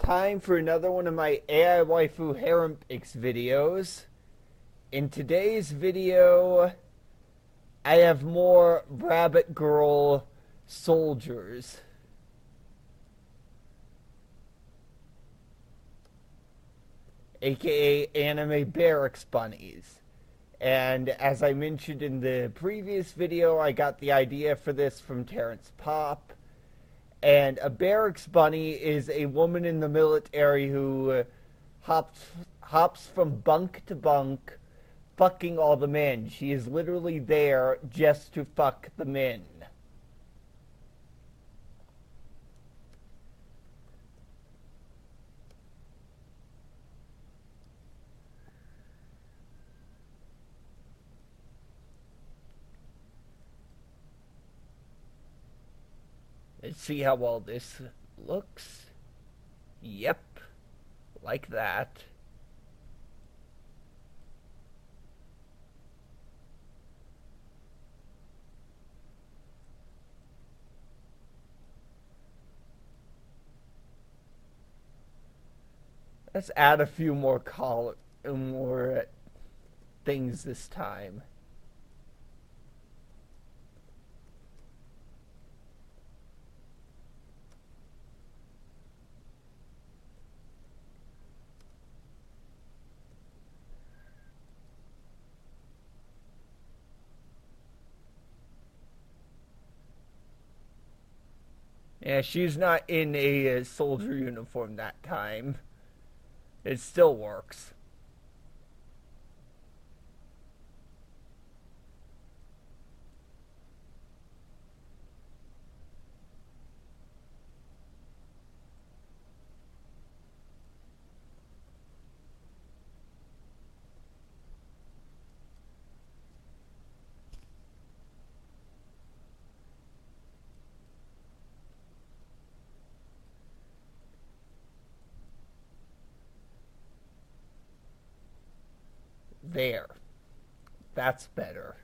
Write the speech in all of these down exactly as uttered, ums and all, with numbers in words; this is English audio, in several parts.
time for another one of my A I Waifu Harem Picks videos. In today's video, I have more Rabbit Girl soldiers. aka anime barracks bunnies. And as I mentioned in the previous video, I got the idea for this from Terrence Popp. And a barracks bunny is a woman in the military who uh, hops hops from bunk to bunk, fucking all the men. She is literally there just to fuck the men. Let's see how well this looks. Yep, like that. Let's add a few more color, more things this time. Yeah, she's not in a soldier uniform that time. It still works. There. That's better.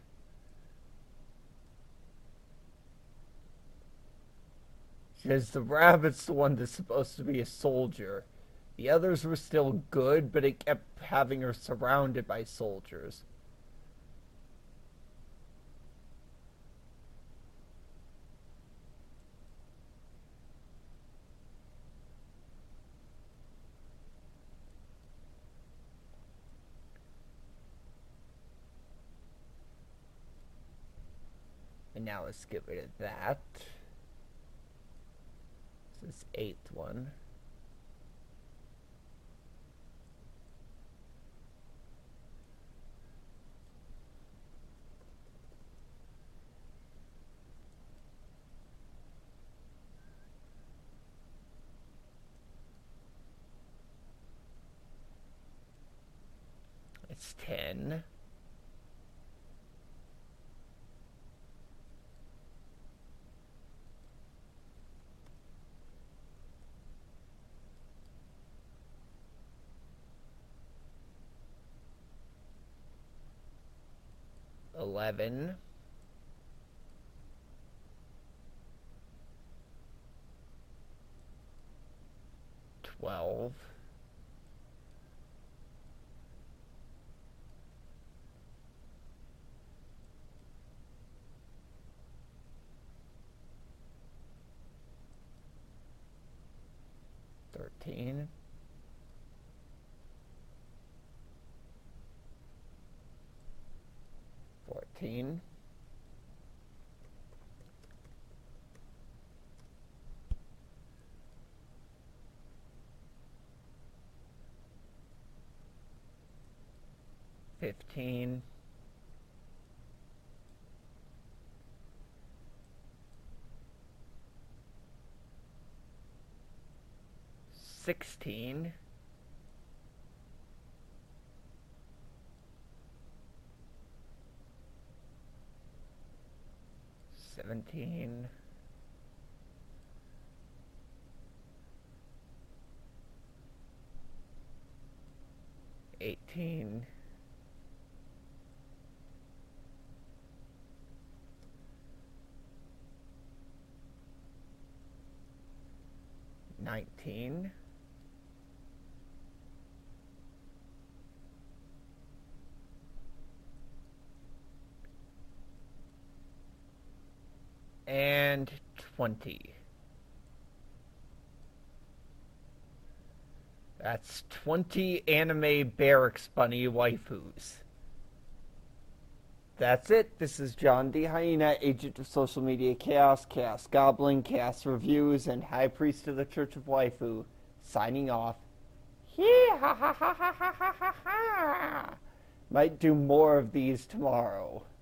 Because the rabbit's the one that's supposed to be a soldier. The others were still good, but it kept having her surrounded by soldiers. And now let's get rid of that. This eighth one. It's ten. Eleven. Twelve. Thirteen. Fourteen. Fifteen. Sixteen. Seventeen. Eighteen. Nineteen. and twenty. That's twenty anime Barracks Bunny waifus. That's it. This is John D. Hyena, Agent of Social Media Chaos, Chaos Goblin, Chaos Reviews, and High Priest of the Church of Waifu, signing off. Hee ha ha ha ha ha ha ha. Might do more of these tomorrow.